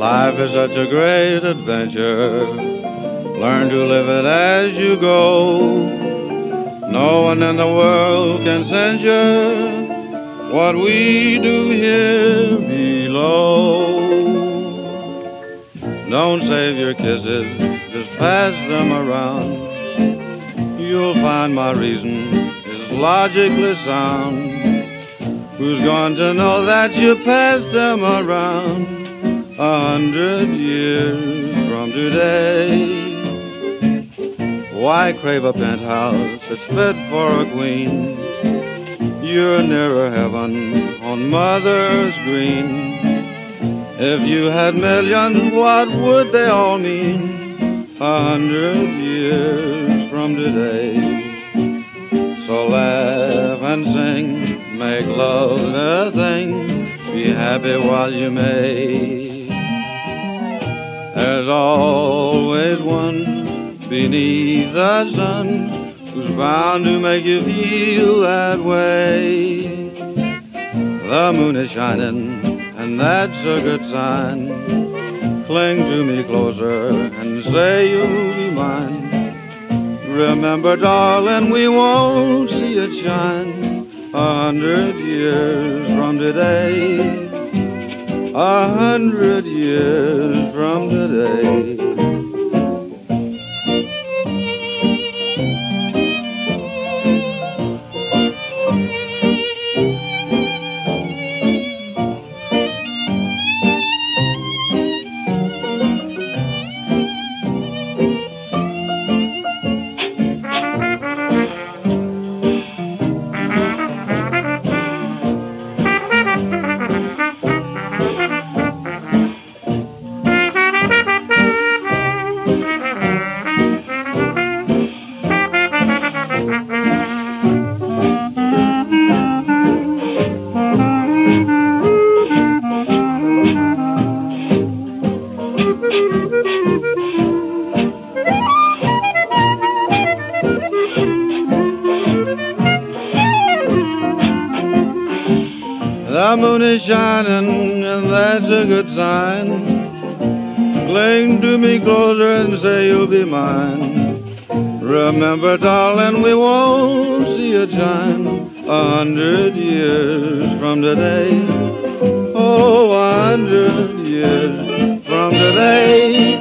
Life is such a great adventure. Learn to live it as you go. No one in the world can censure what we do here below. Don't save your kisses, just pass them around. You'll find my reason is logically sound. Who's going to know that you passed them around 100 years from today? Why crave a penthouse that's fit for a queen? You're nearer heaven on Mother's Green. If you had millions, what would they all mean 100 years from today? So laugh and sing, make love the thing, be happy while you may. There's always one beneath the sun who's bound to make you feel that way. The moon is shining, and that's a good sign. Cling to me closer and say you'll be mine. Remember, darling, we won't see it shine 100 years from today. 100 years from today. The moon is shining, and that's a good sign. Cling to me closer and say you'll be mine. Remember, darling, we won't see it shine 100 years from today. Oh, 100 years from today.